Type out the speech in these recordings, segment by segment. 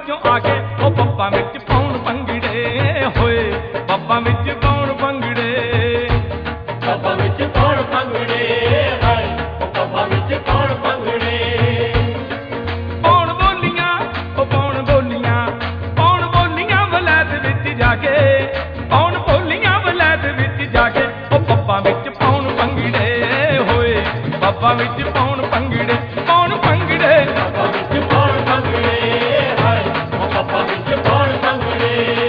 ਵਿੱਚੋਂ ਆ ਕੇ ਉਹ ਪੱਬਾਂ ਵਿੱਚ ਪਾਉਣ ਭੰਗੜੇ ਹੋਏ ਪੱਬਾਂ ਵਿੱਚ ਪਾਉਣ ਭੰਗੜੇ ਪੱਬਾਂ ਵਿੱਚ ਪਾਉਣ ਭੰਗੜੇ ਹਾਏ ਉਹ ਪੱਬਾਂ ਵਿੱਚ ਪਾਉਣ ਭੰਗੜੇ ਪਾਉਣ ਬੋਲੀਆਂ ਉਹ ਪਾਉਣ ਬੋਲੀਆਂ ਵਲੈਤ ਵਿੱਚ ਜਾ ਕੇ ਪਾਉਣ ਬੋਲੀਆਂ ਵਲੈਤ ਵਿੱਚ ਜਾ ਕੇ ਉਹ ਪੱਬਾਂ ਵਿੱਚ ਪਾਉਣ ਭੰਗੜੇ ਹੋਏ ਪੱਬਾਂ ਵਿੱਚ ਪਾਉਣ ਭੰਗੜੇ ਪਾਉਣ ਭੰਗੜੇ ਪੱਬਾਂ ਵਿੱਚ ਪਾਉਣ ਭੰਗੜੇ ਹਾਏ ਉਹ ਪੱਬਾਂ ਵਿੱਚ ਪਾਉਣ ਭੰਗੜੇ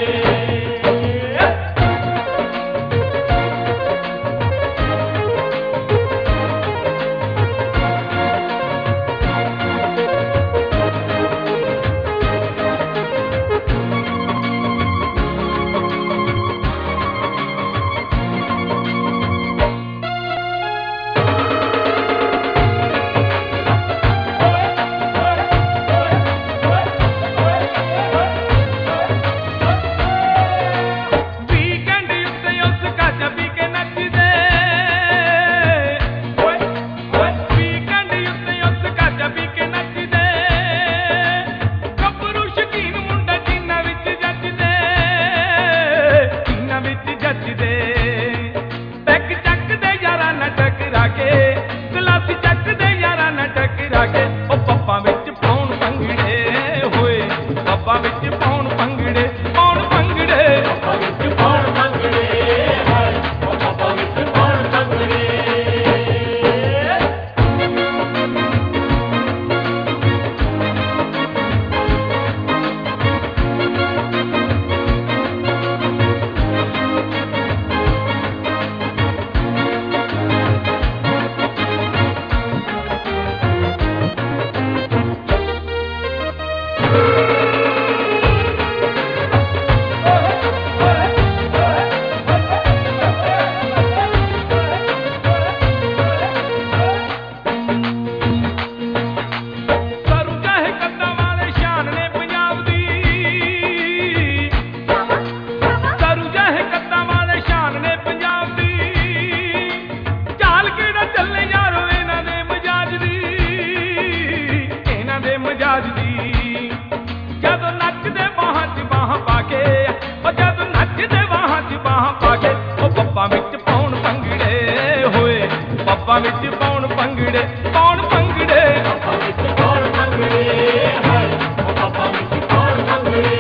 ਜਦੋਂ ਨੱਚਦੇ ਬਾਹਾਂ 'ਚ ਬਾਹਾਂ ਪਾ ਕੇ ਉਹ ਜਦੋਂ ਨੱਚਦੇ ਬਾਹਾਂ 'ਚ ਬਾਹਾਂ ਪਾ ਕੇ ਉਹ ਪੱਬਾਂ ਵਿੱਚ ਪਾਉਣ ਭੰਗੜੇ ਹੋਏ ਪੱਬਾਂ ਵਿੱਚ ਪਾਉਣ ਭੰਗੜੇ ਪਾਉਣ ਭੰਗੜੇ ਪੱਬਾਂ ਵਿੱਚ ਪਾਉਣ ਭੰਗੜੇ ਹਾਏ ਉਹ ਪੱਬਾਂ ਵਿੱਚ ਪਾਉਣ ਭੰਗੜੇ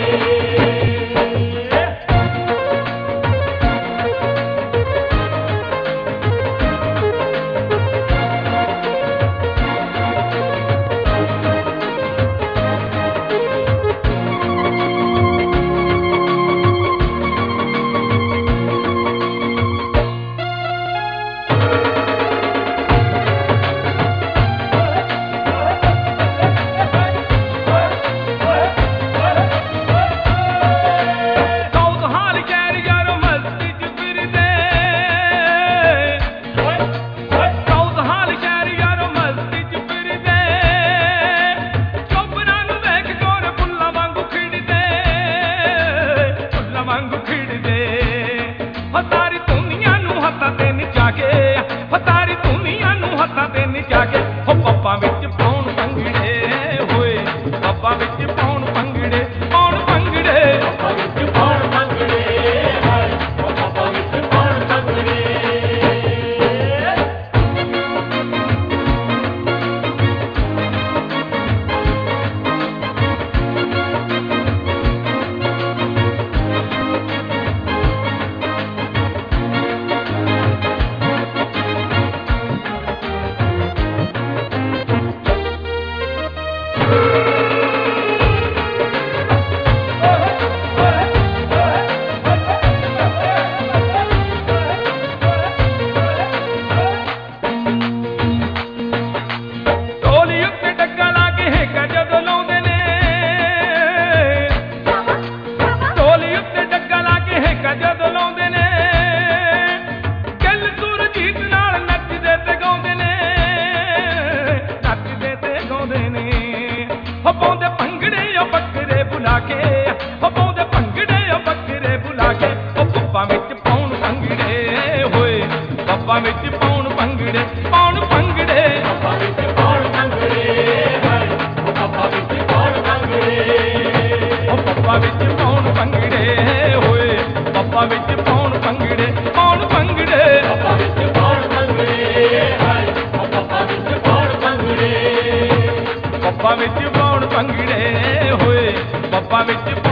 ਪੱਬਾਂ ਵਿੱਚ ਪਾਉਣ ਭੰਗੜੇ ਪਾਉਣ ਭੰਗੜੇ ਪੱਬਾਂ ਵਿੱਚ ਪਾਉਣ ਭੰਗੜੇ ਹਾਏ ਉਹ ਪੱਬਾਂ ਵਿੱਚ ਪਾਉਣ ਭੰਗੜੇ ਪੱਬਾਂ ਵਿੱਚ ਪਾਉਣ ਭੰਗੜੇ ਹੋਏ ਪੱਬਾਂ ਵਿੱਚ